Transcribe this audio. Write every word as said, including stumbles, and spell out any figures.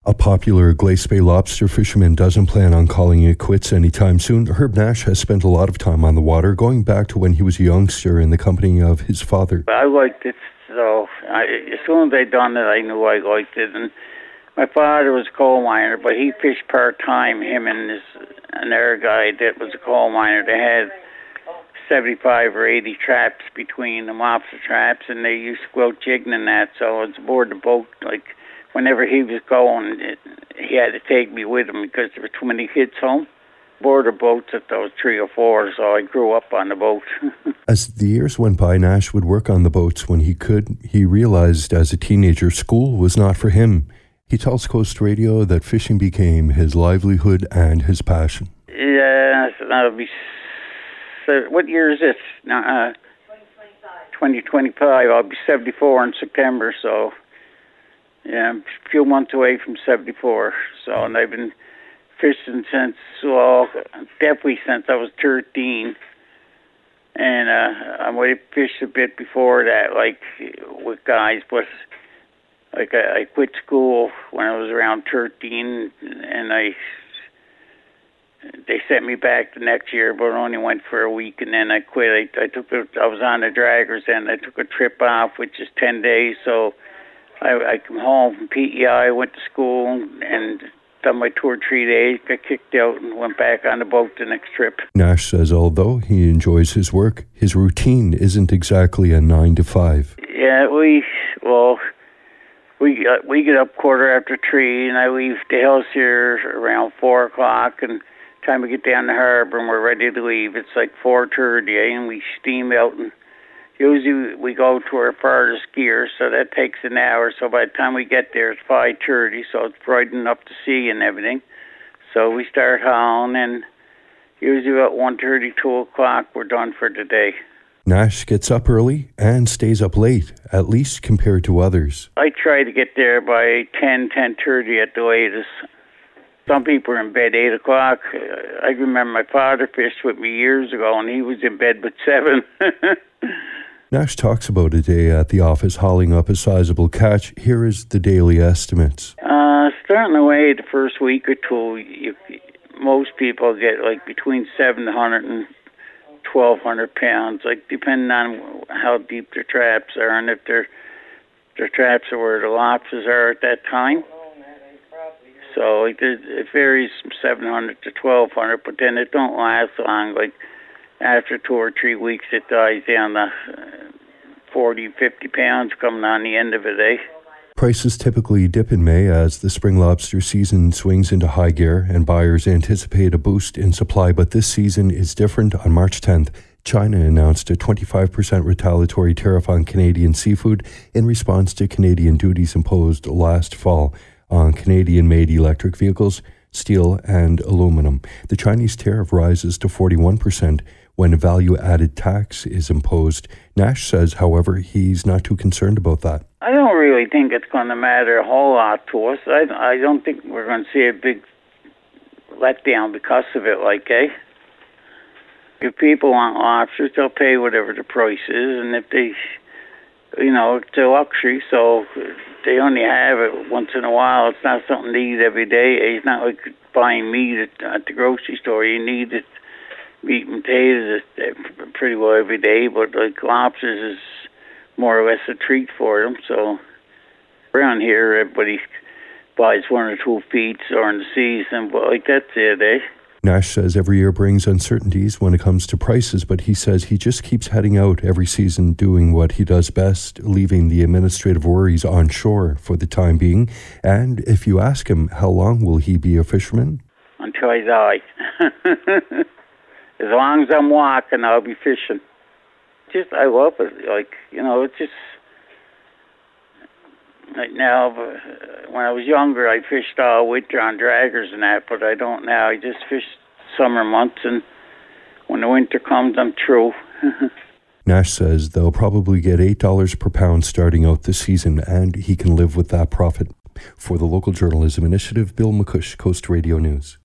A popular Glace Bay lobster fisherman doesn't plan on calling it quits anytime soon. Herb Nash has spent a lot of time on the water, going back to when he was a youngster in the company of his father. I liked it, so I, as soon as I done it, I knew I liked it. And my father was a coal miner, but he fished part-time, him and this another guy that was a coal miner. They had seventy-five or eighty traps between them, lobster traps, and they used to go out jigging and that, so I was aboard the boat, like, whenever he was going, it, he had to take me with him because there were too many kids home. Border boats at those three or four, so I grew up on the boat. As the years went by, Nash would work on the boats when he could. He realized as a teenager school was not for him. He tells Coast Radio that fishing became his livelihood and his passion. Yeah, so that'll be... So what year is it? Uh, twenty twenty-five. I'll be seventy-four in September, so... Yeah, I'm a few months away from seventy-four, so and I've been fishing since, well, definitely since I was thirteen, and uh, I might have fished a bit before that, like, with guys, but, like, I, I quit school when I was around thirteen, and I, they sent me back the next year, but I only went for a week, and then I quit. I, I took, a, I was on the draggers, and I took a trip off, which is ten days, so I, I come home from P E I, went to school, and done my two or three days, got kicked out, and went back on the boat the next trip. Nash says although he enjoys his work, his routine isn't exactly a nine to five. Yeah, we, well, we, uh, we get up quarter after three, and I leave the house here around four o'clock, and time we get down the harbour and we're ready to leave, it's like four thirty, eh, and we steam out, and usually we go to our farthest gear, so that takes an hour. So by the time we get there, it's five thirty, so it's brightening up to sea and everything. So we start hauling, and usually about one thirty, two o'clock, we're done for the day. Nash gets up early and stays up late, at least compared to others. I try to get there by ten, ten thirty at the latest. Some people are in bed eight o'clock. I remember my father fished with me years ago, and he was in bed by seven. Nash talks about a day at the office hauling up a sizable catch. Here is the daily estimates. Uh, starting away the first week or two, you, most people get like between seven hundred and twelve hundred pounds, like depending on how deep their traps are and if their their traps are where the lobsters are at that time. So like, it varies from seven hundred to twelve hundred, but then it don't last long. Like after two or three weeks, it dies down to forty, fifty pounds coming on the end of it, eh? Prices typically dip in May as the spring lobster season swings into high gear and buyers anticipate a boost in supply, but this season is different. On March tenth, China announced a twenty-five percent retaliatory tariff on Canadian seafood in response to Canadian duties imposed last fall on Canadian-made electric vehicles, steel, and aluminum. The Chinese tariff rises to forty-one percent when a value-added tax is imposed. Nash says, however, he's not too concerned about that. I don't really think it's going to matter a whole lot to us. I, I don't think we're going to see a big letdown because of it, like, eh? If people want lobsters, they'll pay whatever the price is, and if they, you know, it's a luxury, so they only have it once in a while. It's not something to eat every day. It's not like buying meat at, at the grocery store. You need it. Meat and potatoes is pretty well every day, but like lobsters is more or less a treat for them. So around here, everybody buys one or two feet during the season, but like that's it, eh? Nash says every year brings uncertainties when it comes to prices, but he says he just keeps heading out every season doing what he does best, leaving the administrative worries on shore for the time being. And if you ask him, how long will he be a fisherman? Until I die. As long as I'm walking, I'll be fishing. Just, I love it. Like, you know, it's just, like now, when I was younger, I fished all winter on draggers and that, but I don't now. I just fish summer months, and when the winter comes, I'm through. Nash says they'll probably get eight dollars per pound starting out this season, and he can live with that profit. For the Local Journalism Initiative, Bill McCush, Coast Radio News.